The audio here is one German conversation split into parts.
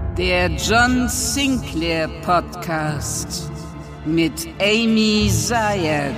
Der John Sinclair Podcast mit Amy Zayed.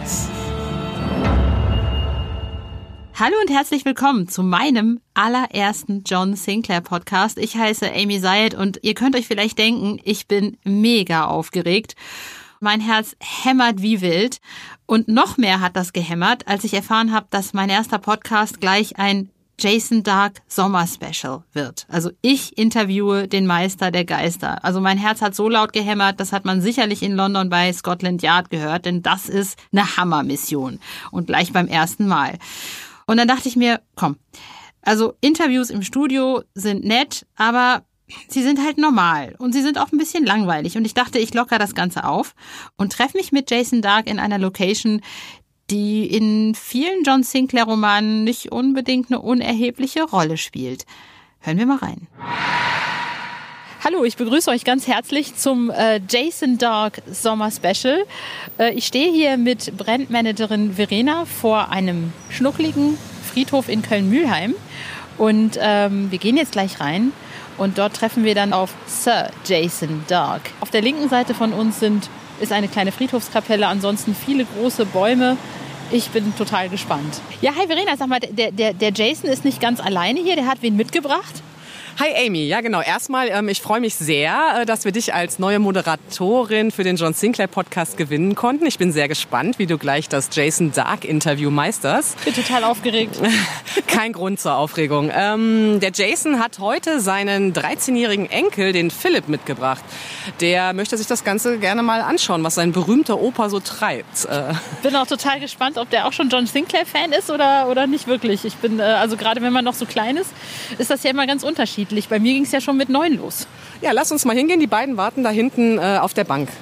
Hallo und herzlich willkommen zu meinem allerersten John Sinclair Podcast. Ich heiße Amy Zayed und ihr könnt euch vielleicht denken, ich bin mega aufgeregt. Mein Herz hämmert wie wild und noch mehr hat das gehämmert, als ich erfahren habe, dass mein erster Podcast gleich ein Jason Dark Sommer-Special wird. Also ich interviewe den Meister der Geister. Also mein Herz hat so laut gehämmert, das hat man sicherlich in London bei Scotland Yard gehört, denn das ist eine Hammermission und gleich beim ersten Mal. Und dann dachte ich mir, komm, also Interviews im Studio sind nett, aber sie sind halt normal und sie sind auch ein bisschen langweilig. Und ich dachte, ich lockere das Ganze auf und treffe mich mit Jason Dark in einer Location, die in vielen John Sinclair-Romanen nicht unbedingt eine unerhebliche Rolle spielt. Hören wir mal rein. Hallo, ich begrüße euch ganz herzlich zum Jason Dark Sommer Special. Ich stehe hier mit Brandmanagerin Verena vor einem schnuckligen Friedhof in Köln-Mülheim und wir gehen jetzt gleich rein und dort treffen wir dann auf Sir Jason Dark. Auf der linken Seite von uns ist eine kleine Friedhofskapelle, ansonsten viele große Bäume. Ich bin total gespannt. Ja, hi Verena, sag mal, der Jason ist nicht ganz alleine hier, der hat wen mitgebracht? Hi Amy, ja genau. Erstmal, ich freue mich sehr, dass wir dich als neue Moderatorin für den John Sinclair Podcast gewinnen konnten. Ich bin sehr gespannt, wie du gleich das Jason Dark Interview meisterst. Ich bin total aufgeregt. Kein Grund zur Aufregung. Der Jason hat heute seinen 13-jährigen Enkel, den Philipp, mitgebracht. Der möchte sich das Ganze gerne mal anschauen, was sein berühmter Opa so treibt. Bin auch total gespannt, ob der auch schon John Sinclair-Fan ist oder nicht wirklich. Ich bin, also gerade wenn man noch so klein ist das ja immer ganz unterschiedlich. Bei mir ging es ja schon mit 9 los. Ja, lass uns mal hingehen. Die beiden warten da hinten auf der Bank.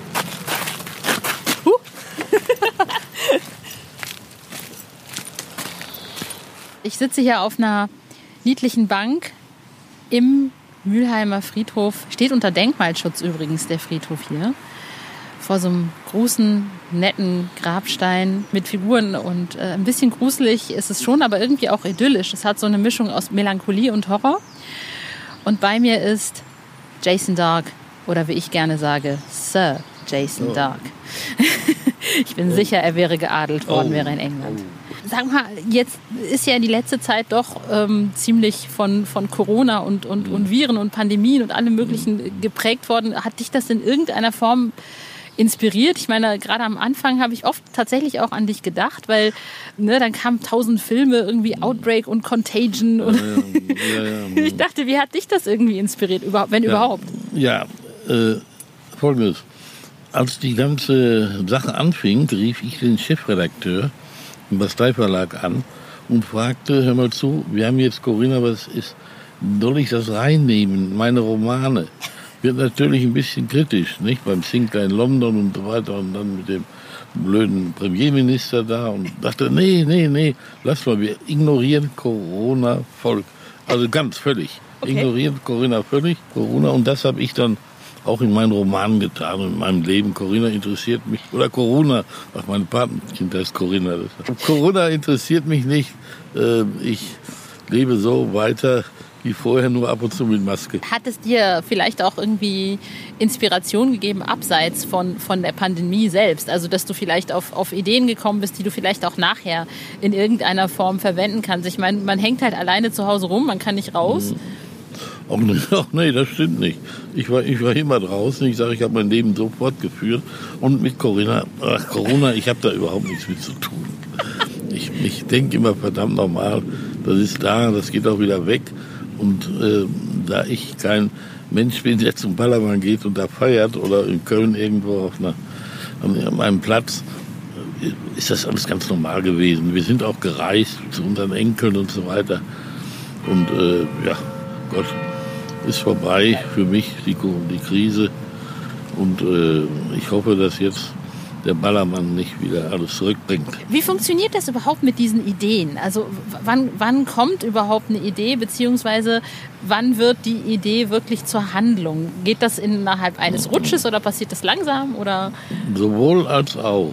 Ich sitze hier auf einer niedlichen Bank im Mülheimer Friedhof. Steht unter Denkmalschutz übrigens, der Friedhof hier. Vor so einem großen, netten Grabstein mit Figuren und ein bisschen gruselig ist es schon, aber irgendwie auch idyllisch. Es hat so eine Mischung aus Melancholie und Horror. Und bei mir ist Jason Dark, oder wie ich gerne sage, Sir Jason Dark. Ich bin sicher, er wäre geadelt worden, wäre in England. Sag mal, jetzt ist ja die letzte Zeit doch ziemlich von Corona und Viren und Pandemien und allem Möglichen geprägt worden. Hat dich das in irgendeiner Form inspiriert? Ich meine, gerade am Anfang habe ich oft tatsächlich auch an dich gedacht, weil dann kamen 1000 Filme, irgendwie Outbreak und Contagion. Und Ja. Ich dachte, wie hat dich das irgendwie inspiriert, wenn überhaupt? Ja, Folgendes. Als die ganze Sache anfing, rief ich den Chefredakteur im Bastei-Verlag an und fragte, hör mal zu, wir haben jetzt Corinna, was ist, soll ich das reinnehmen, meine Romane? Wird natürlich ein bisschen kritisch, nicht? Beim Sinclair in London und so weiter und dann mit dem blöden Premierminister da und dachte, nee, lass mal, wir ignorieren Corona voll. Also ganz völlig. Okay. Ignorieren Corinna völlig, Corona, und das habe ich dann auch in meinen Romanen getan und in meinem Leben. Corinna interessiert mich, oder Corona, ach, mein Patenkind heißt Corinna. Corona interessiert mich nicht, ich lebe so weiter wie vorher, nur ab und zu mit Maske. Hat es dir vielleicht auch irgendwie Inspiration gegeben, abseits von der Pandemie selbst? Also, dass du vielleicht auf Ideen gekommen bist, die du vielleicht auch nachher in irgendeiner Form verwenden kannst? Ich meine, man hängt halt alleine zu Hause rum, man kann nicht raus. Ach nee, das stimmt nicht. Ich war immer draußen. Ich sage, ich habe mein Leben so fortgeführt. Und mit Corona, ich habe da überhaupt nichts mit zu tun. Ich denke immer, verdammt normal, das ist da, das geht auch wieder weg. Und da ich kein Mensch bin, der zum Ballermann geht und da feiert oder in Köln irgendwo an einem Platz, ist das alles ganz normal gewesen. Wir sind auch gereist zu unseren Enkeln und so weiter. Und Gott, ist vorbei für mich, die Krise. Und ich hoffe, dass jetzt der Ballermann nicht wieder alles zurückbringt. Wie funktioniert das überhaupt mit diesen Ideen? Also wann kommt überhaupt eine Idee, beziehungsweise wann wird die Idee wirklich zur Handlung? Geht das innerhalb eines Rutsches oder passiert das langsam? Oder? Sowohl als auch.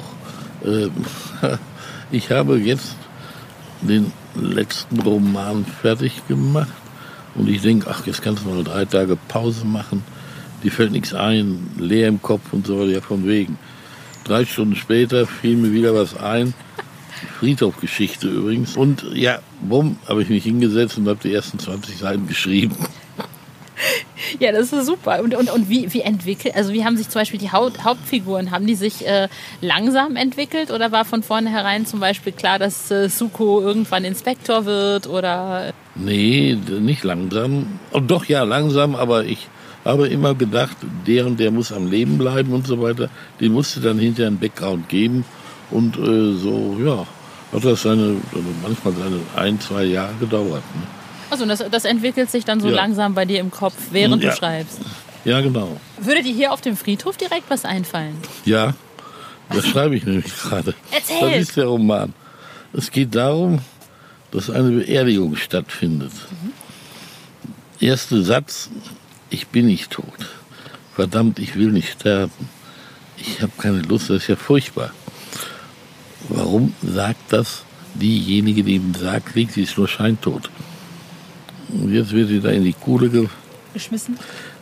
Ich habe jetzt den letzten Roman fertig gemacht Und ich denke, ach, jetzt kannst du mal 3 Tage Pause machen. Die fällt nichts ein, leer im Kopf und so weiter, ja von wegen. 3 Stunden später fiel mir wieder was ein. Friedhofgeschichte übrigens. Und ja, bumm, habe ich mich hingesetzt und habe die ersten 20 Seiten geschrieben. Ja, das ist super. Und wie entwickelt, also wie haben sich zum Beispiel die Hauptfiguren, haben die sich langsam entwickelt oder war von vornherein zum Beispiel klar, dass Zuko irgendwann Inspektor wird oder? Nee, nicht langsam. Oh, doch, ja, langsam, aber ich habe immer gedacht, der und der muss am Leben bleiben und so weiter. Den musste dann hinterher einen Background geben. Und so, ja, hat das manchmal seine 1-2 Jahre gedauert. Ne? Also das entwickelt sich dann so langsam bei dir im Kopf, während du schreibst. Ja, genau. Würde dir hier auf dem Friedhof direkt was einfallen? Ja, das schreibe ich nämlich gerade. Erzähl! Das ist der Roman. Es geht darum, dass eine Beerdigung stattfindet. Erster Satz, ich bin nicht tot. Verdammt, ich will nicht sterben. Ich habe keine Lust, das ist ja furchtbar. Warum sagt das diejenige, die ihm sagt, sie ist nur scheintot? Und jetzt wird sie da in die Kuhle geschmissen,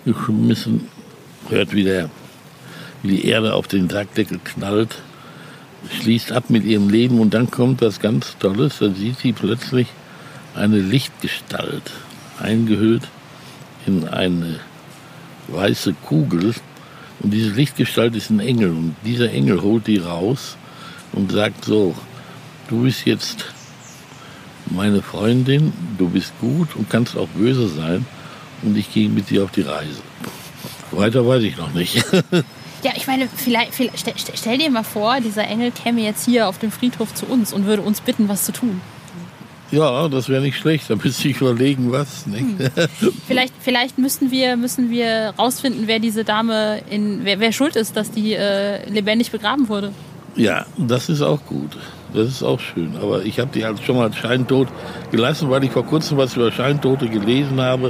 hört wieder, wie die Erde auf den Sargdeckel knallt, schließt ab mit ihrem Leben und dann kommt was ganz Tolles, dann sieht sie plötzlich eine Lichtgestalt, eingehüllt in eine weiße Kugel und diese Lichtgestalt ist ein Engel und dieser Engel holt die raus und sagt so, du bist jetzt meine Freundin, du bist gut und kannst auch böse sein und ich gehe mit dir auf die Reise. Weiter weiß ich noch nicht. Ja, ich meine, vielleicht stell dir mal vor, dieser Engel käme jetzt hier auf dem Friedhof zu uns und würde uns bitten, was zu tun. Ja, das wäre nicht schlecht, da müsste ich überlegen, was. Ne? Vielleicht müssen wir rausfinden, wer diese Dame, wer schuld ist, dass die lebendig begraben wurde. Ja, das ist auch gut. Das ist auch schön. Aber ich habe die halt schon mal scheintot gelassen, weil ich vor kurzem was über Scheintote gelesen habe.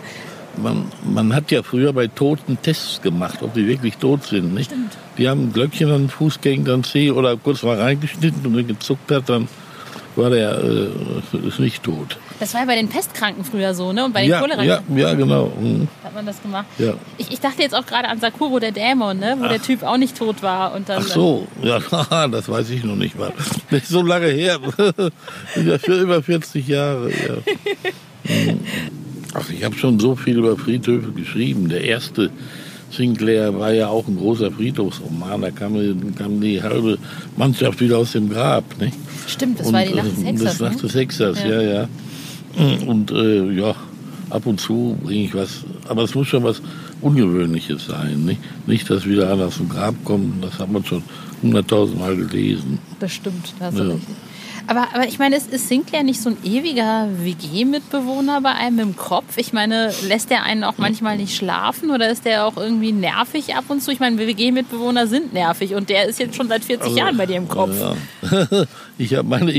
Man hat ja früher bei Toten Tests gemacht, ob die wirklich tot sind. Nicht? Stimmt. Die haben ein Glöckchen an den Fuß gegen den Zeh oder kurz mal reingeschnitten und wenn gezuckt hat, dann war der ist nicht tot. Das war ja bei den Pestkranken früher so, ne? Und bei den Cholera. Ja, genau. Hat man das gemacht? Ja. Ich dachte jetzt auch gerade an Sakuro, der Dämon, ne? Wo der Typ auch nicht tot war. Und dann, ach so, ja, das weiß ich noch nicht mal. Nicht so lange her. Über 40 Jahre. Ja. Ach, ich habe schon so viel über Friedhöfe geschrieben. Der erste Sinclair war ja auch ein großer Friedhofsroman. Da kam die halbe Mannschaft wieder aus dem Grab. Nicht? Stimmt, das war die Nacht des Hexers. Das Nacht des Hexers, ja. Und ja, ab und zu bringe ich was. Aber es muss schon was Ungewöhnliches sein. Nicht, dass wieder einer aus dem Grab kommt. Das hat man schon 100.000 Mal gelesen. Das stimmt, da hast du recht. Aber ich meine, ist Sinclair nicht so ein ewiger WG-Mitbewohner bei einem im Kopf? Ich meine, lässt der einen auch manchmal nicht schlafen oder ist der auch irgendwie nervig ab und zu? Ich meine, WG-Mitbewohner sind nervig und der ist jetzt schon seit 40 Jahren bei dir im Kopf. Ja. Ich habe meine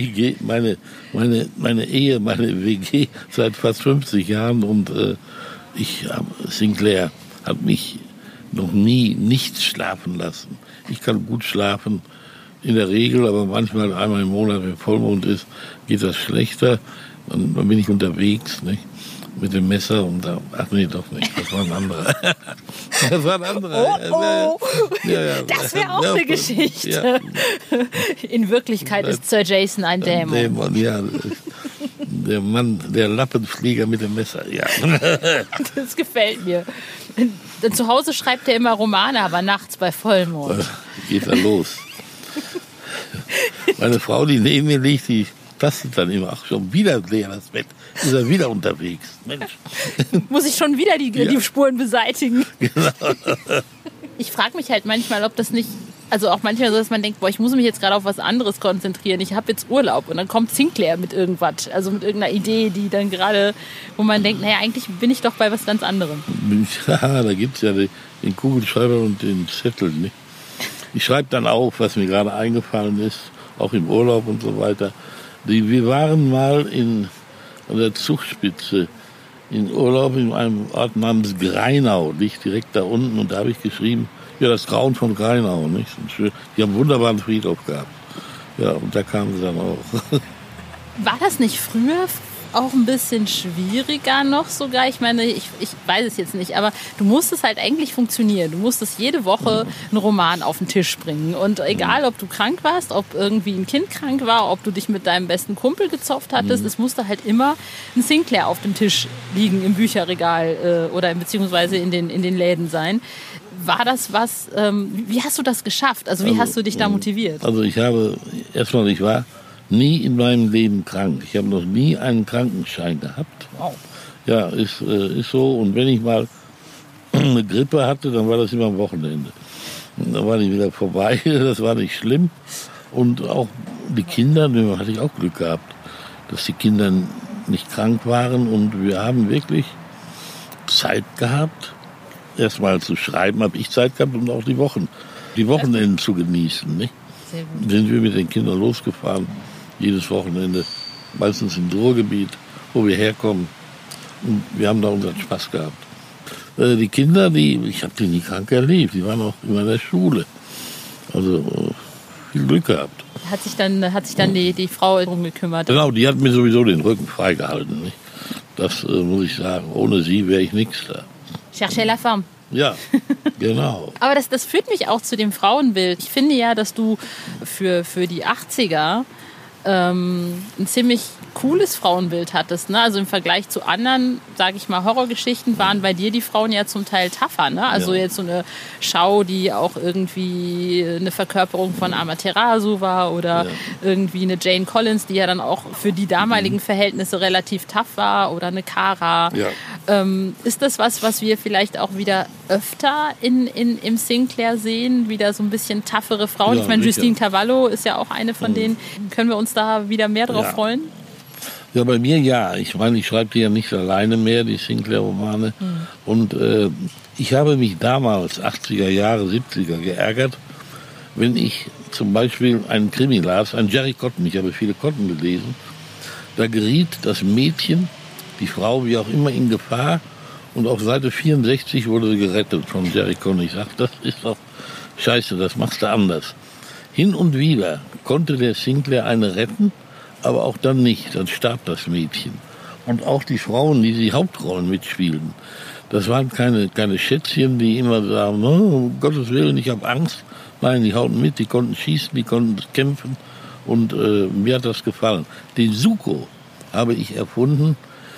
Ehe, meine WG seit fast 50 Jahren und Sinclair hat mich noch nie nichts schlafen lassen. Ich kann gut schlafen. In der Regel, aber manchmal einmal im Monat, wenn Vollmond ist, geht das schlechter. Dann bin ich unterwegs, nicht? Mit dem Messer und da, ach nee, doch nicht, das war ein anderer. Das war ein anderer. Oh. Ja. Das wäre auch eine Geschichte. Ja. In Wirklichkeit ist Sir Jason ein Dämon. Dämon, ja. Der Mann, der Lappenflieger mit dem Messer, ja. Das gefällt mir. Zu Hause schreibt er immer Romane, aber nachts bei Vollmond. Geht da los. Meine Frau, die neben mir liegt, die tastet dann immer, ach, schon wieder leer das Bett, ist er wieder unterwegs. Mensch. Muss ich schon wieder die Spuren beseitigen? Genau. Ich frage mich halt manchmal, ob das nicht, also auch manchmal so, dass man denkt, boah, ich muss mich jetzt gerade auf was anderes konzentrieren, ich habe jetzt Urlaub und dann kommt Sinclair mit irgendwas, also mit irgendeiner Idee, die dann gerade, wo man denkt, naja, eigentlich bin ich doch bei was ganz anderem. Ja, da gibt es ja den Kugelschreiber und den Zettel, nicht? Ich schreibe dann auf, was mir gerade eingefallen ist, auch im Urlaub und so weiter. Wir waren mal an der Zugspitze in Urlaub in einem Ort namens Greinau, liegt direkt da unten. Und da habe ich geschrieben, ja, das Grauen von Greinau. Nicht? Die haben einen wunderbaren Friedhof gehabt. Ja, und da kamen sie dann auch. War das nicht früher auch ein bisschen schwieriger noch sogar? Ich meine, ich weiß es jetzt nicht, aber du musst es halt eigentlich funktionieren. Du musstest jede Woche einen Roman auf den Tisch bringen. Und egal, ob du krank warst, ob irgendwie ein Kind krank war, ob du dich mit deinem besten Kumpel gezopft hattest, es musste halt immer ein Sinclair auf dem Tisch liegen, im Bücherregal oder beziehungsweise in den Läden sein. War das was, wie hast du das geschafft? Also wie hast du dich da motiviert? Also ich war nie in meinem Leben krank. Ich habe noch nie einen Krankenschein gehabt. Wow. Ja, ist so. Und wenn ich mal eine Grippe hatte, dann war das immer am Wochenende. Und dann war die wieder vorbei. Das war nicht schlimm. Und auch die Kinder, da hatte ich auch Glück gehabt, dass die Kinder nicht krank waren. Und wir haben wirklich Zeit gehabt. Erstmal zu schreiben habe ich Zeit gehabt und auch die Wochenenden zu genießen. Nicht? Sehr gut. Sind wir mit den Kindern losgefahren, jedes Wochenende, meistens im Ruhrgebiet, wo wir herkommen. Und wir haben da unseren Spaß gehabt. Die Kinder, ich habe die nie krank erlebt, die waren auch immer in der Schule. Also viel Glück gehabt. Hat sich dann die Frau drum gekümmert? Genau, die hat mir sowieso den Rücken freigehalten. Nicht? Das muss ich sagen. Ohne sie wäre ich nichts da. Cherchez la femme. Ja, genau. Aber das führt mich auch zu dem Frauenbild. Ich finde ja, dass du für die 80er ein ziemlich cooles Frauenbild hattest. Ne? Also im Vergleich zu anderen, sage ich mal, Horrorgeschichten waren bei dir die Frauen ja zum Teil tougher. Ne? Also jetzt so eine Schau, die auch irgendwie eine Verkörperung von Amaterasu war oder irgendwie eine Jane Collins, die ja dann auch für die damaligen Verhältnisse relativ tough war, oder eine Cara. Ja. Ist das was wir vielleicht auch wieder öfter im Sinclair sehen? Wieder so ein bisschen toughere Frauen? Ja, ich meine, sicher. Justine Cavallo ist ja auch eine von denen. Können wir uns da wieder mehr drauf freuen? Ja, bei mir ja. Ich meine, ich schreibe die ja nicht alleine mehr, die Sinclair-Romane. Und ich habe mich damals, 80er Jahre, 70er, geärgert, wenn ich zum Beispiel einen Krimi las, einen Jerry Cotton, ich habe viele Cotton gelesen, da geriet das Mädchen, die Frau, wie auch immer, in Gefahr, und auf Seite 64 wurde sie gerettet von Jerry Cotton. Ich sage, das ist doch scheiße, das machst du anders. Hin und wieder konnte der Sinclair eine retten, aber auch dann nicht, dann starb das Mädchen. Und auch die Frauen, die Hauptrollen mitspielten, das waren keine Schätzchen, die immer sagen, oh, um Gottes Willen, ich habe Angst. Nein, die hauten mit, die konnten schießen, die konnten kämpfen, und mir hat das gefallen. Den Zuko habe ich erfunden,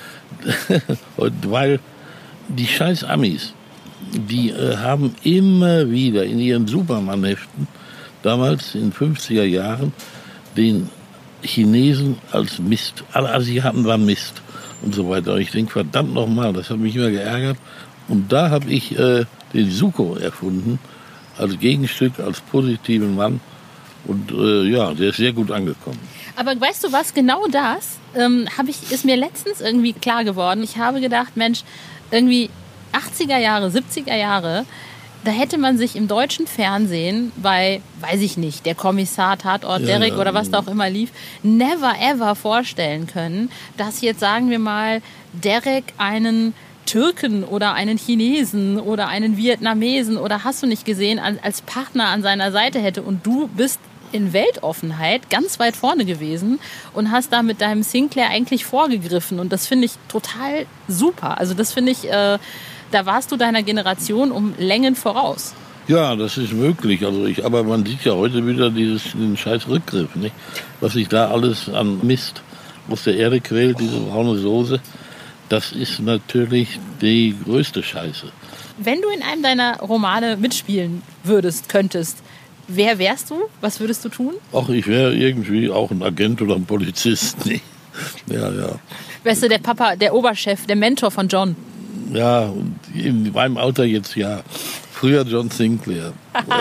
weil die scheiß Amis, die haben immer wieder in ihren Superman-Heften, damals in den 50er Jahren, den Chinesen als Mist. Alle Asiaten waren Mist und so weiter. Und ich denke, verdammt nochmal, das hat mich immer geärgert. Und da habe ich den Zuko erfunden, als Gegenstück, als positiven Mann. Und der ist sehr gut angekommen. Aber weißt du was, genau das ist mir letztens irgendwie klar geworden. Ich habe gedacht, Mensch, irgendwie 80er Jahre, 70er Jahre, da hätte man sich im deutschen Fernsehen bei, weiß ich nicht, der Kommissar, Tatort, Derek oder was da auch immer lief, never ever vorstellen können, dass jetzt, sagen wir mal, Derek einen Türken oder einen Chinesen oder einen Vietnamesen oder hast du nicht gesehen, als Partner an seiner Seite hätte, und du bist in Weltoffenheit ganz weit vorne gewesen und hast da mit deinem Sinclair eigentlich vorgegriffen, und das finde ich total super. Also das finde ich, da warst du deiner Generation um Längen voraus. Ja, das ist möglich. Aber man sieht ja heute wieder den scheiß Rückgriff, nicht? Was sich da alles an Mist aus der Erde quält, diese braune Soße, das ist natürlich die größte Scheiße. Wenn du in einem deiner Romane mitspielen könntest, wer wärst du? Was würdest du tun? Ach, ich wäre irgendwie auch ein Agent oder ein Polizist. Nee. Ja. Wärst du der Papa, der Oberchef, der Mentor von John? Ja, in meinem Alter jetzt ja. Früher John Sinclair.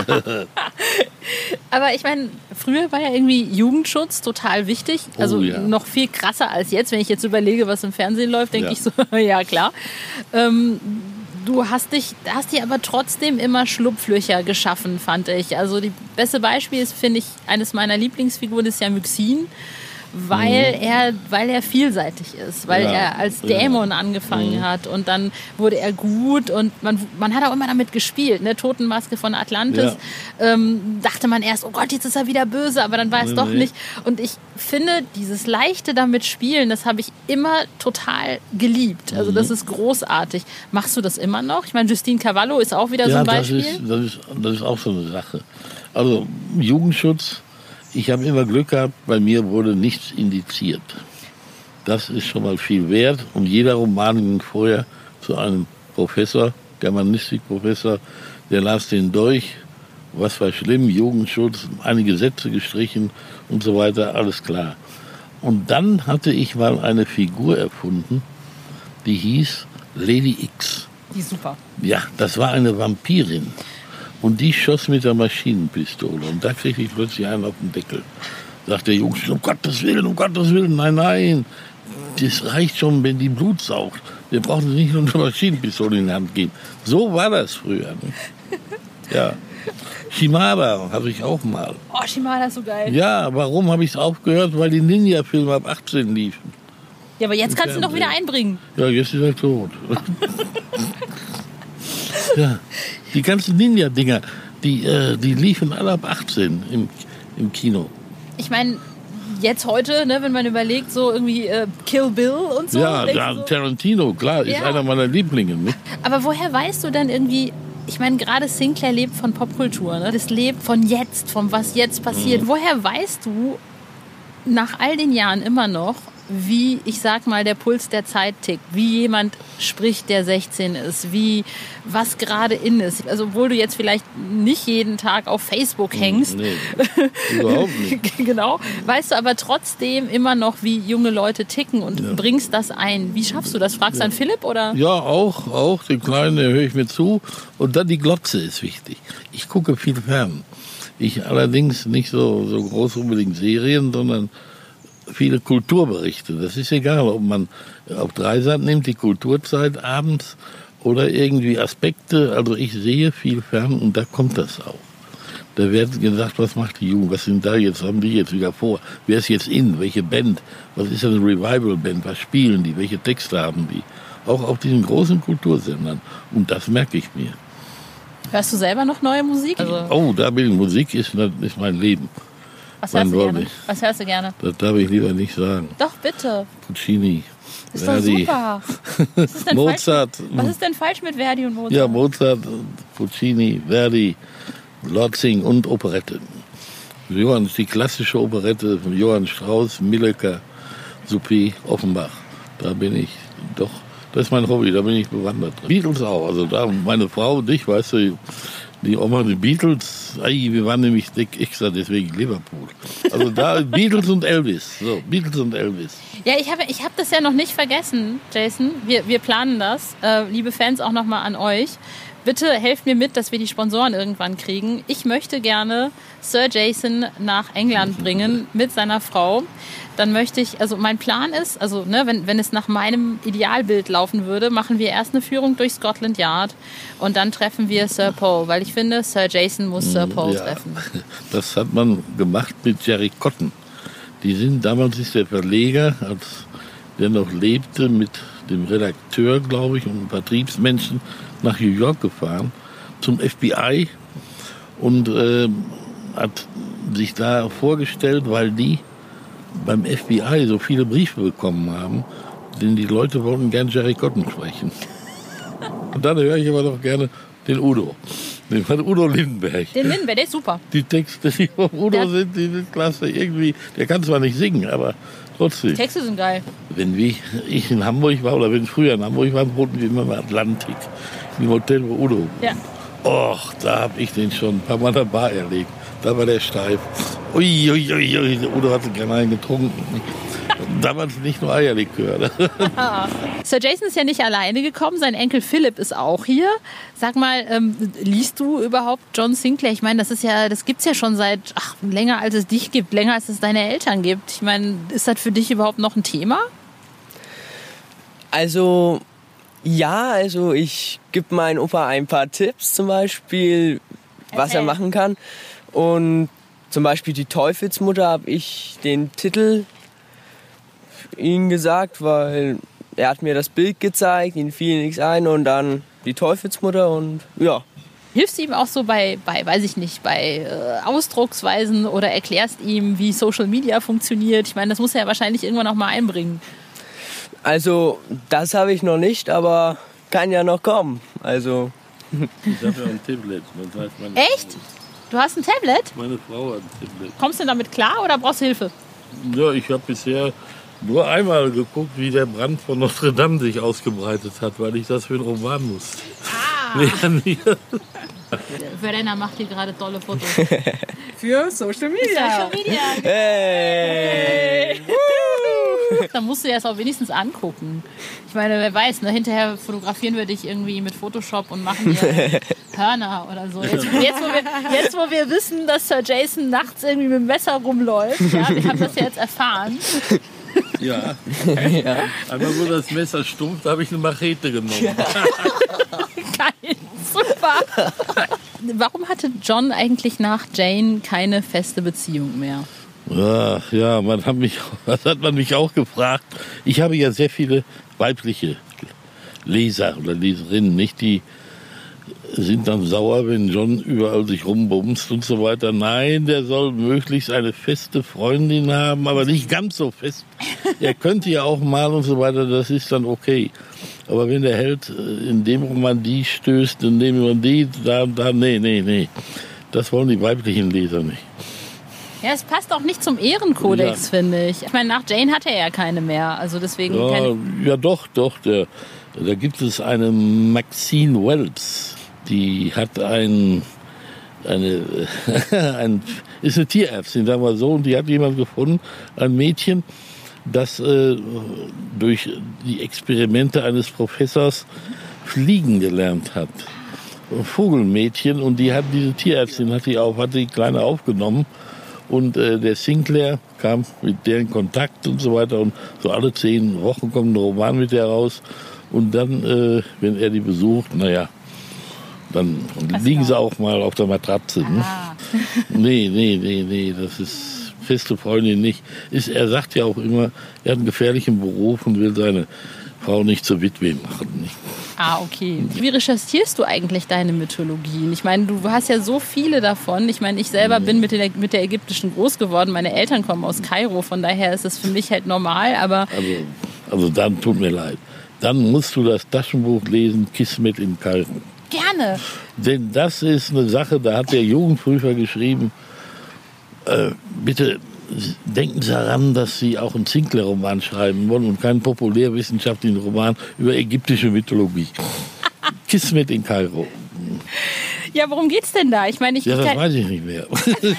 Aber ich meine, früher war ja irgendwie Jugendschutz total wichtig. Also noch viel krasser als jetzt. Wenn ich jetzt überlege, was im Fernsehen läuft, denke ich so, ja klar. Du hast dir aber trotzdem immer Schlupflöcher geschaffen, fand ich. Also das beste Beispiel ist, finde ich, eines meiner Lieblingsfiguren ist ja Myxin. weil er vielseitig ist, weil er als Dämon angefangen hat und dann wurde er gut und man hat auch immer damit gespielt, ne? Totenmaske von Atlantis, dachte man erst, oh Gott, jetzt ist er wieder böse, aber dann war es doch nicht. Und ich finde, dieses leichte damit spielen, das habe ich immer total geliebt. Also das ist großartig. Machst du das immer noch? Ich meine, Justine Cavallo ist auch wieder so ein Beispiel. Das ist auch so eine Sache. Also Jugendschutz, ich habe immer Glück gehabt, bei mir wurde nichts indiziert. Das ist schon mal viel wert. Und jeder Roman ging vorher zu einem Professor, Germanistikprofessor, der las den durch. Was war schlimm? Jugendschutz, einige Sätze gestrichen und so weiter, alles klar. Und dann hatte ich mal eine Figur erfunden, die hieß Lady X. Die ist super. Ja, das war eine Vampirin. Und die schoss mit der Maschinenpistole. Und da kriegte ich plötzlich einen auf den Deckel. Sagt der Jungs, um Gottes Willen, nein. Das reicht schon, wenn die Blut saugt. Wir brauchen nicht nur eine Maschinenpistole in die Hand geben. So war das früher. Ne? Ja. Shimada habe ich auch mal. Oh, Shimada ist so geil. Ja, warum habe ich es aufgehört? Weil die Ninja-Filme ab 18 liefen. Ja, aber jetzt kannst du ihn doch wieder einbringen. Ja, jetzt ist er tot. Ja, die ganzen Ninja-Dinger, die liefen alle ab 18 im Kino. Ich meine, jetzt heute, ne, wenn man überlegt, so irgendwie Kill Bill und so. Ja, so, Tarantino, klar, ist einer meiner Lieblinge. Ne? Aber woher weißt du dann irgendwie, ich meine, gerade Sinclair lebt von Popkultur, ne? Das lebt von jetzt, von was jetzt passiert. Woher weißt du nach all den Jahren immer noch, wie, ich sag mal, der Puls der Zeit tickt, wie jemand spricht, der 16 ist, was gerade in ist. Also, obwohl du jetzt vielleicht nicht jeden Tag auf Facebook hängst. Nee, überhaupt nicht. Genau. Weißt du aber trotzdem immer noch, wie junge Leute ticken und bringst das ein. Wie schaffst du das? Fragst du an Philipp, oder? Ja, auch. Den Kleinen, den höre ich mir zu. Und dann die Glotze ist wichtig. Ich gucke viel fern. Ich allerdings nicht so groß unbedingt Serien, sondern viele Kulturberichte. Das ist egal, ob man auf Dreisat nimmt, die Kulturzeit abends oder irgendwie Aspekte. Also ich sehe viel fern und da kommt das auch. Da wird gesagt, was macht die Jugend, was sind da jetzt, haben die jetzt wieder vor, wer ist jetzt in, welche Band, was ist eine Revival-Band, was spielen die, welche Texte haben die. Auch auf diesen großen Kultursendern. Und das merke ich mir. Hörst du selber noch neue Musik? Musik ist mein Leben. Was hörst du gerne? Das darf ich lieber nicht sagen. Doch, bitte. Puccini, ist Verdi. Doch super. Mozart. Was ist denn falsch mit Verdi und Mozart? Ja, Mozart, Puccini, Verdi, Lortzing und Operette. Die klassische Operette von Johann Strauss, Milleka, Suppé, Offenbach. Da bin ich doch, das ist mein Hobby, da bin ich bewandert. Beatles auch, also da meine Frau und ich, weißt du, die Oma, die Beatles, wir waren nämlich extra deswegen Liverpool. Also da Beatles und Elvis. So, Beatles und Elvis. Ja, ich hab das ja noch nicht vergessen, Jason. Wir planen das. Liebe Fans, auch nochmal an euch. Bitte helft mir mit, dass wir die Sponsoren irgendwann kriegen. Ich möchte gerne Sir Jason nach England bringen mit seiner Frau. Dann möchte ich, also mein Plan ist, also ne, wenn es nach meinem Idealbild laufen würde, machen wir erst eine Führung durch Scotland Yard und dann treffen wir Sir Paul, weil ich finde, Sir Jason muss Sir Paul treffen. Das hat man gemacht mit Jerry Cotton. Damals ist der Verleger, als der noch lebte, mit dem Redakteur, glaube ich, und einem Vertriebsmenschen nach New York gefahren zum FBI und hat sich da vorgestellt, weil die beim FBI so viele Briefe bekommen haben, denn die Leute wollten gern Jerry Cotton sprechen. Und dann höre ich aber doch gerne den Udo. Den von Udo Lindenberg. Den Lindenberg, der ist super. Die Texte, die von Udo sind, die sind klasse. Irgendwie, der kann zwar nicht singen, aber trotzdem. Die Texte sind geil. Wenn ich in Hamburg war, oder wenn ich früher in Hamburg war, wohnten wir immer im Atlantik. Im Hotel wo Udo. Ja. Och, da habe ich den schon ein paar Mal an der Bar erlebt. Da war der steif. Ui, der Udo hatte gerne einen getrunken. Damals nicht nur Eierlikör. Sir Jason ist ja nicht alleine gekommen, sein Enkel Philipp ist auch hier. Sag mal, liest du überhaupt John Sinclair? Ich meine, das gibt's ja schon seit länger als es dich gibt, länger als es deine Eltern gibt. Ich meine, ist das für dich überhaupt noch ein Thema? Also ich gebe meinem Opa ein paar Tipps, zum Beispiel, was er machen kann. Und zum Beispiel die Teufelsmutter habe ich den Titel ihm gesagt, weil er hat mir das Bild gezeigt, ihm fiel nichts ein und dann die Teufelsmutter und ja. Hilfst du ihm auch so bei weiß ich nicht, bei Ausdrucksweisen oder erklärst ihm, wie Social Media funktioniert? Ich meine, das muss er ja wahrscheinlich irgendwann noch mal einbringen. Also, das habe ich noch nicht, aber kann ja noch kommen. Also. Ich habe ja ein Tablet. Das heißt Echt? Du hast ein Tablet? Meine Frau hat ein Tablet. Kommst du damit klar oder brauchst du Hilfe? Ja, ich habe bisher nur einmal geguckt, wie der Brand von Notre Dame sich ausgebreitet hat, weil ich das für einen Roman musste. Verena macht hier gerade tolle Fotos. Für Social Media. Hey! Dann musst du dir das auch wenigstens angucken. Ich meine, wer weiß, ne? Hinterher fotografieren wir dich irgendwie mit Photoshop und machen dir Hörner oder so. Jetzt, wo wir wissen, dass Sir Jason nachts irgendwie mit dem Messer rumläuft, ja, wir haben das ja jetzt erfahren. Ja. Einmal wo das Messer stumpft, habe ich eine Machete genommen. Geil, super. Warum hatte John eigentlich nach Jane keine feste Beziehung mehr? Ach, ja, das hat man mich auch gefragt. Ich habe ja sehr viele weibliche Leser oder Leserinnen, nicht? Die sind dann sauer, wenn John überall sich rumbumst und so weiter. Nein, der soll möglichst eine feste Freundin haben, aber nicht ganz so fest. Er könnte ja auch mal und so weiter, das ist dann okay. Aber wenn der Held in dem Roman die stößt, in dem Roman die, nee. Das wollen die weiblichen Leser nicht. Ja, es passt auch nicht zum Ehrenkodex, finde ich. Ich meine, nach Jane hat er ja keine mehr, also deswegen... Ja, doch. Da gibt es eine Maxine Wells, die hat ist eine Tierärztin, sagen wir so, und die hat jemand gefunden, ein Mädchen, das durch die Experimente eines Professors fliegen gelernt hat. Ein Vogelmädchen, und diese Tierärztin hat die Kleine aufgenommen. Und der Sinclair kam mit der in Kontakt und so weiter. Und so alle 10 Wochen kommt ein Roman mit der raus. Und dann, wenn er die besucht, dann liegen sie auch mal auf der Matratze. Ne? Nee, das ist feste Freundin nicht. Er sagt ja auch immer, er hat einen gefährlichen Beruf und will seine Frau nicht zur Witwe machen. Nicht? Okay. Wie recherchierst du eigentlich deine Mythologien? Ich meine, du hast ja so viele davon. Ich meine, ich selber bin mit der ägyptischen groß geworden. Meine Eltern kommen aus Kairo, von daher ist es für mich halt normal. Aber also dann tut mir leid. Dann musst du das Taschenbuch lesen, Kismet in Kairo. Gerne. Denn das ist eine Sache, da hat der Jugendprüfer geschrieben, bitte denken Sie daran, dass Sie auch einen Sinclair-Roman schreiben wollen und keinen populärwissenschaftlichen Roman über ägyptische Mythologie. Kismet in Kairo. Ja, worum geht's denn da? Ich meine, das weiß ich nicht mehr. Das ist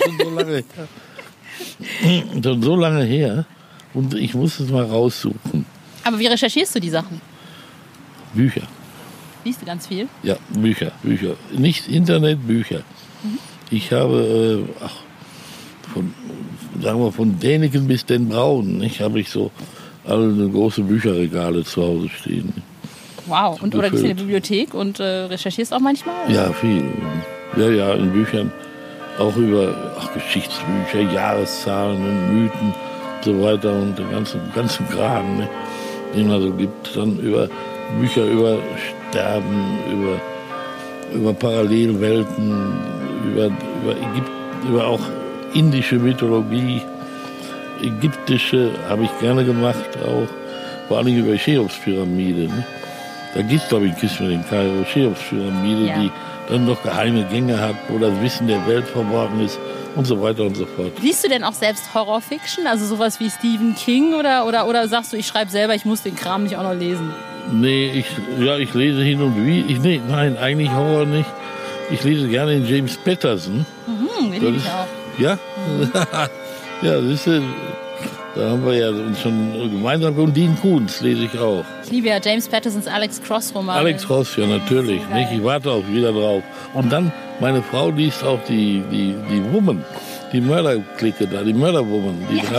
schon so lange her. Und ich muss es mal raussuchen. Aber wie recherchierst du die Sachen? Bücher. Liest du ganz viel? Ja, Bücher. Nicht Internet, Bücher. Ich habe von Däniken bis den Braun, habe ich so alle große Bücherregale zu Hause stehen. Wow, und oder gehst du in die Bibliothek und recherchierst auch manchmal? Oder? Ja, viel. Ja, in Büchern auch über Geschichtsbücher, Jahreszahlen und Mythen und so weiter und den ganzen Kram, ne, den es so gibt. Dann über Bücher über Sterben, über Parallelwelten, über Ägypten, über auch indische Mythologie, ägyptische habe ich gerne gemacht, auch vor allem über Cheops-Pyramide. Ne? Da gibt es, glaube ich, in Kismet in Kairo, Cheops-Pyramide, die dann noch geheime Gänge hat, wo das Wissen der Welt verborgen ist und so weiter und so fort. Liest du denn auch selbst Horrorfiction, also sowas wie Stephen King oder sagst du, ich schreibe selber, ich muss den Kram nicht auch noch lesen? Nee, ich lese hin und wieder. Nein, eigentlich Horror nicht. Ich lese gerne den James Patterson. Den liebe ich auch. Ja? Ja, siehst du, da haben wir ja uns schon gemeinsam. Und Dean Koontz lese ich auch. Ich liebe ja James Pattersons Alex Cross-Roman. Alex Cross, ja, natürlich. Nicht? Ich warte auch wieder drauf. Und dann, meine Frau liest auch die Woman, die Mörderklicke da, die Mörderwoman.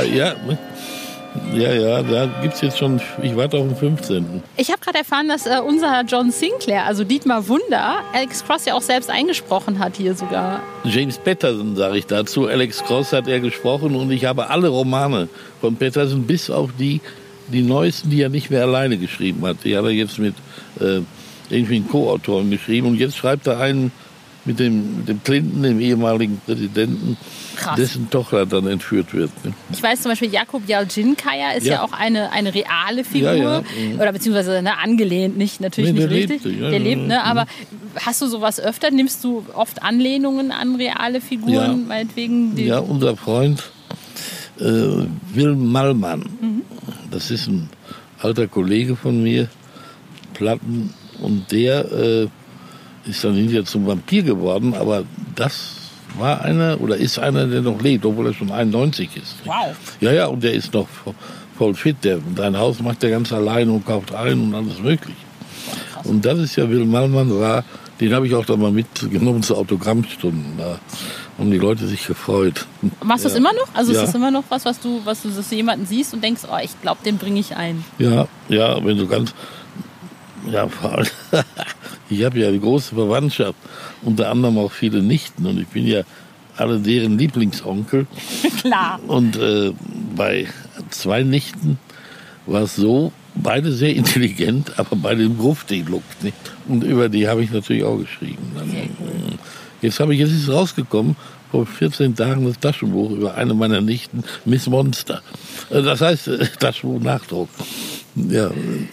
Ja, da gibt's jetzt schon, ich warte auf den 15. Ich habe gerade erfahren, dass unser John Sinclair, also Dietmar Wunder, Alex Cross ja auch selbst eingesprochen hat hier sogar. James Patterson, sage ich dazu. Alex Cross hat er gesprochen und ich habe alle Romane von Patterson, bis auf die die neuesten, die er nicht mehr alleine geschrieben hat. Die hat er jetzt mit irgendwie einen Co-Autoren geschrieben. Und jetzt schreibt er einen mit dem Clinton, dem ehemaligen Präsidenten, Krass. dessen Tochter dann entführt wird. Ne? Ich weiß zum Beispiel, Jakub Yalcinkaya ist ja auch eine reale Figur. Ja. Oder beziehungsweise angelehnt, natürlich nicht richtig. Lebte, der lebt, ne? Aber hast du sowas öfter? Nimmst du oft Anlehnungen an reale Figuren? Meinetwegen Ja, unser Freund Wilm Malmann, das ist ein alter Kollege von mir, Platten, und der ist dann hinterher zum Vampir geworden, aber das war einer oder ist einer, der noch lebt, obwohl er schon 91 ist. Wow. Ja, und der ist noch voll fit. Sein Haus macht er ganz allein und kauft ein und alles möglich. Und das ist ja Wilm Malmann, den habe ich auch da mal mitgenommen zu Autogrammstunden. Da haben die Leute sich gefreut. Machst du es immer noch? Also Ja. ist das immer noch was du dass du jemanden siehst und denkst, oh, ich glaube, den bringe ich ein. Ja, wenn du ganz... Ja, vor allem, ich habe ja eine große Verwandtschaft, unter anderem auch viele Nichten, und ich bin ja alle deren Lieblingsonkel. Klar. Und bei 2 Nichten war es so, beide sehr intelligent, aber beide im Grufti-Look. Nicht? Und über die habe ich natürlich auch geschrieben. Jetzt ist es rausgekommen, vor 14 Tagen, das Taschenbuch über eine meiner Nichten, Miss Monster. Das heißt, Taschenbuch-Nachdruck. Ja,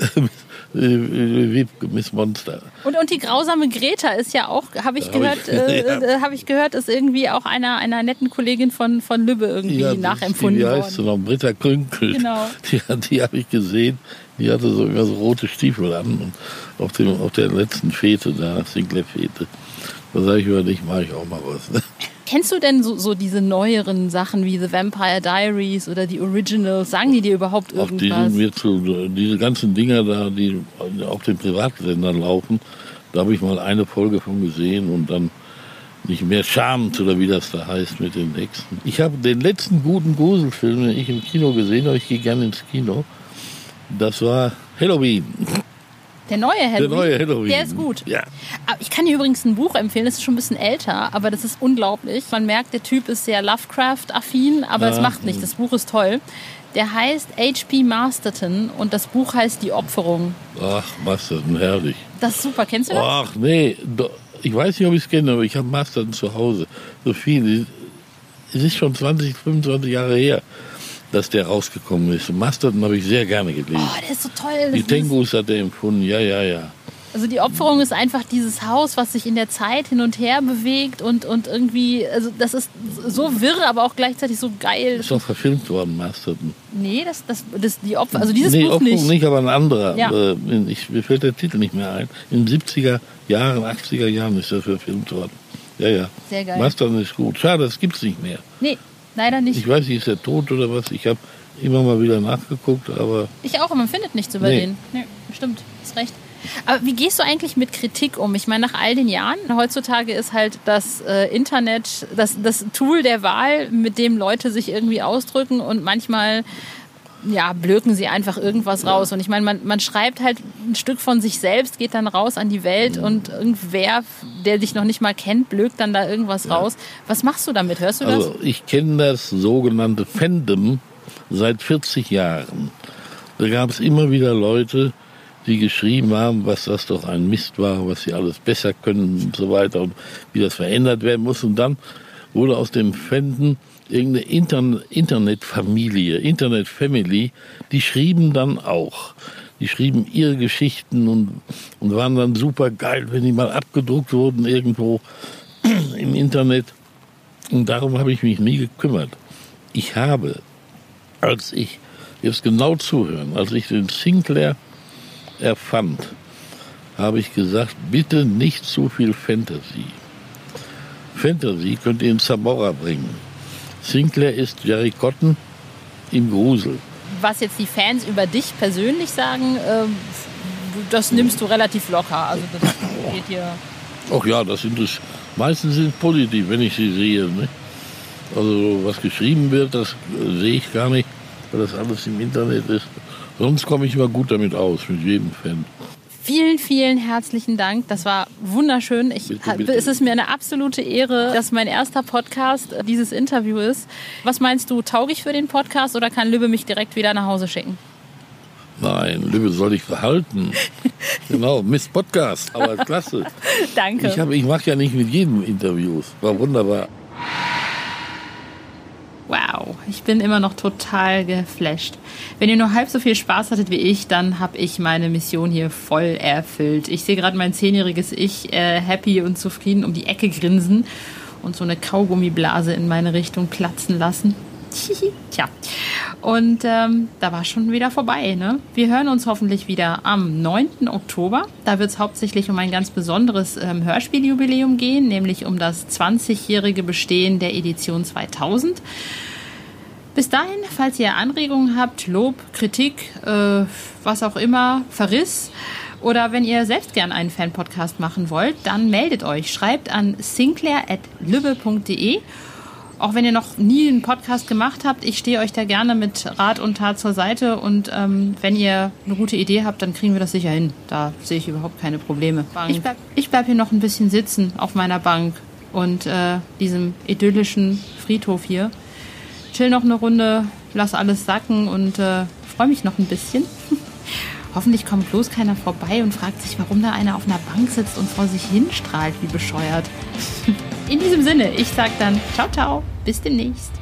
Miss Monster. Und die grausame Greta ist ja auch, habe ich gehört, ist irgendwie auch einer netten Kollegin von Lübbe irgendwie nachempfunden worden. Wie heißt sie noch? Britta Krünkel. Genau. Die habe ich gesehen. Die hatte immer so rote Stiefel an. Und auf der letzten Fete da, Sinclair-Fete, da sage ich über dich, mache ich auch mal was. Ne? Kennst du denn so diese neueren Sachen wie The Vampire Diaries oder die Originals? Sagen die dir überhaupt irgendwas? Diese ganzen Dinger da, die auf den Privatsendern laufen, da habe ich mal eine Folge von gesehen und dann nicht mehr Charmed oder wie das da heißt mit den Hexen. Ich habe den letzten guten Gruselfilm, den ich im Kino gesehen habe, ich gehe gerne ins Kino, das war Halloween. Der neue Halloween? Der ist Der gut. Ja. Ich kann dir übrigens ein Buch empfehlen, das ist schon ein bisschen älter, aber das ist unglaublich. Man merkt, der Typ ist sehr Lovecraft-affin, aber es macht nichts. Das Buch ist toll. Der heißt H.P. Masterton und das Buch heißt Die Opferung. Ach, Masterton, herrlich. Das ist super. Kennst du das? Ach, nee. Ich weiß nicht, ob ich es kenne, aber ich habe Masterton zu Hause. So viel. Es ist schon 20, 25 Jahre her, dass der rausgekommen ist. Masterton habe ich sehr gerne gelesen. Oh, der ist so toll. Die Tengus hat er empfunden, ja. Also die Opferung ist einfach dieses Haus, was sich in der Zeit hin und her bewegt und irgendwie, also das ist so wirr, aber auch gleichzeitig so geil. Ist doch verfilmt worden, Masterton. Nee, die Opfer, also dieses Buch Opferung nicht. Aber ein anderer. Ja. Mir fällt der Titel nicht mehr ein. In den 70er Jahren, 80er Jahren ist er verfilmt worden. Ja. Sehr geil. Masterton ist gut. Schade, das gibt's nicht mehr. Nee, leider nicht. Ich weiß nicht, ist er tot oder was? Ich habe immer mal wieder nachgeguckt, aber... Ich auch, man findet nichts über den. Nee, stimmt, hast recht. Aber wie gehst du eigentlich mit Kritik um? Ich meine, nach all den Jahren, heutzutage ist halt das Internet das Tool der Wahl, mit dem Leute sich irgendwie ausdrücken und manchmal blöken sie einfach irgendwas raus. Und ich meine, man schreibt halt ein Stück von sich selbst, geht dann raus an die Welt und irgendwer, der dich noch nicht mal kennt, blökt dann da irgendwas raus. Was machst du damit? Hörst du das? Also ich kenne das sogenannte Fandom seit 40 Jahren. Da gab es immer wieder Leute, die geschrieben haben, was das doch ein Mist war, was sie alles besser können und so weiter und wie das verändert werden muss. Und dann wurde aus dem Fandom irgendeine Internetfamilie, Internet-Family, die schrieben dann auch. Die schrieben ihre Geschichten und waren dann super geil, wenn die mal abgedruckt wurden irgendwo im Internet. Und darum habe ich mich nie gekümmert. Ich habe, jetzt genau zuhören, als ich den Sinclair erfand, habe ich gesagt, bitte nicht zu viel Fantasy. Fantasy könnt ihr in Zamora bringen. Sinclair ist Jerry Cotton im Grusel. Was jetzt die Fans über dich persönlich sagen, das nimmst du relativ locker. Also das geht hier... Ach ja, meistens sind positiv, wenn ich sie sehe. Ne? Also was geschrieben wird, das sehe ich gar nicht, weil das alles im Internet ist. Sonst komme ich immer gut damit aus, mit jedem Fan. Vielen, vielen herzlichen Dank. Das war wunderschön. Bitte. Es ist mir eine absolute Ehre, dass mein erster Podcast dieses Interview ist. Was meinst du, tauglich für den Podcast oder kann Lübbe mich direkt wieder nach Hause schicken? Nein, Lübbe soll dich verhalten. Genau, Mist Podcast, aber klasse. Danke. Ich mache ja nicht mit jedem Interviews. War wunderbar. Wow, ich bin immer noch total geflasht. Wenn ihr nur halb so viel Spaß hattet wie ich, dann habe ich meine Mission hier voll erfüllt. Ich sehe gerade mein 10-jähriges Ich happy und zufrieden um die Ecke grinsen und so eine Kaugummiblase in meine Richtung platzen lassen. Tja, und da war schon wieder vorbei, ne? Wir hören uns hoffentlich wieder am 9. Oktober. Da wird es hauptsächlich um ein ganz besonderes Hörspieljubiläum gehen, nämlich um das 20-jährige Bestehen der Edition 2000. Bis dahin, falls ihr Anregungen habt, Lob, Kritik, was auch immer, Verriss, oder wenn ihr selbst gern einen Fan-Podcast machen wollt, dann meldet euch. Schreibt an sinclair@lübbe.de. Auch wenn ihr noch nie einen Podcast gemacht habt, ich stehe euch da gerne mit Rat und Tat zur Seite. Und wenn ihr eine gute Idee habt, dann kriegen wir das sicher hin. Da sehe ich überhaupt keine Probleme. Ich bleib hier noch ein bisschen sitzen auf meiner Bank und diesem idyllischen Friedhof hier. Chill noch eine Runde, lass alles sacken und freue mich noch ein bisschen. Hoffentlich kommt bloß keiner vorbei und fragt sich, warum da einer auf einer Bank sitzt und vor sich hinstrahlt, wie bescheuert. In diesem Sinne, ich sag dann ciao, ciao, bis demnächst.